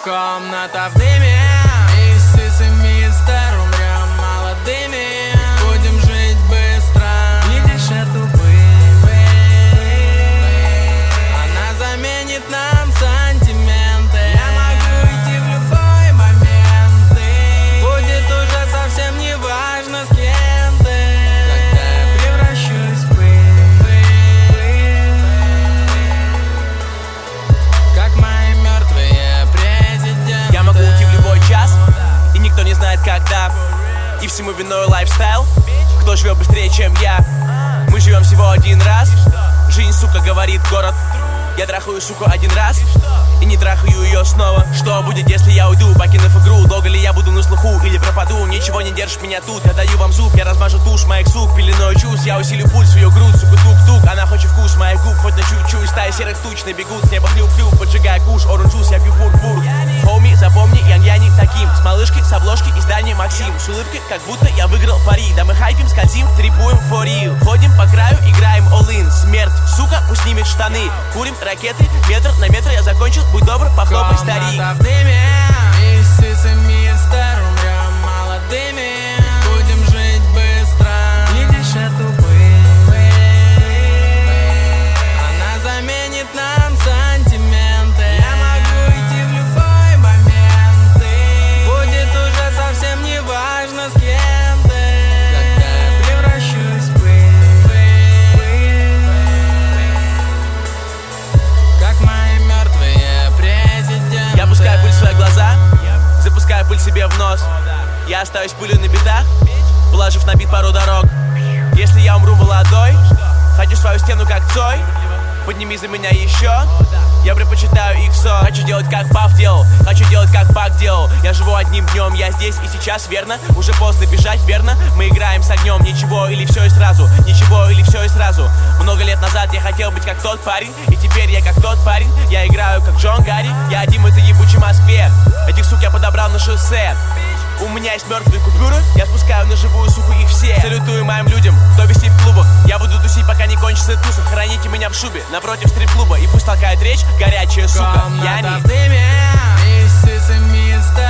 Комната в дыме, и с мистер умрем молодыми. Будем жить быстро, не дышать тупым. Она заменит нам сантименты. Я могу идти в любой момент, и будет уже совсем не важно, с кем ты, когда я превращусь в пыль. Как мои мертвые президенты. Я могу уйти в любой час, и никто не знает когда. И всему виной лайфстайл. Кто живет быстрее, чем я? Мы живем всего один раз. Жизнь, сука, говорит город. Я трахаю суку один раз и не трахаю ее снова. Что будет, если я уйду, покинув игру? Долго ли я буду на слуху или пропаду? Ничего не держит меня тут, я даю вам зуб. Я размажу тушь моих сук, пеленой чувств. Я усилю пульс в ее грудь, сука, тук-тук. Она хочет вкус моих губ, хоть на чуть-чуть. Стаи серых туч набегут, с неба хлюп-хлюп. Поджигая куш, оранж джус, я пью бур-бур. Хоуми, запомни, я не таким. С малышки, с обложки, издания Максим. С улыбкой, как будто я выиграл пари. Да мы хайпим, скользим, трипуем for real. Ходим по краю, играем all-in. Смерть, сука, пусть снимет штаны. Курим ракеты, метр на метр. Я закончил, будь добр, похлопай, старик. Комната в дыме, и с мистер умрем молодыми. Будем жить быстро, не дышать тупым. Она заменит нам сантименты. Я могу идти в любой момент, и будет уже совсем не важно, с кем ты, когда я превращусь в пыль. Как мои мертвые президенты. Я пускаю пыль в свои глаза, запускаю пыль себе в нос. Я остаюсь пылью на битах, положив на бит пару дорог. Если я умру молодой, хочу свою стену как Цой. Подними за меня еще. Я предпочитаю иксо. Хочу делать как Пав делал, хочу делать как Пак делал. Я живу одним днем, я здесь и сейчас, верно? Уже поздно бежать, верно? Мы играем с огнем. Ничего или все и сразу, ничего или все и сразу. Много лет назад я хотел быть как тот парень, и теперь я как тот парень. Я играю как Джон Гарри, я один в этой ебучей Москве. Этих сук я подобрал на шоссе. У меня есть мертвые купюры, я спускаю на живую, суку, их все. Салютую моим людям, кто висит в клубах. Я буду тусить, пока не кончится туса. Храните меня в шубе, напротив стрип-клуба. И пусть толкает речь горячая сука. Комната в дыме, и с мистер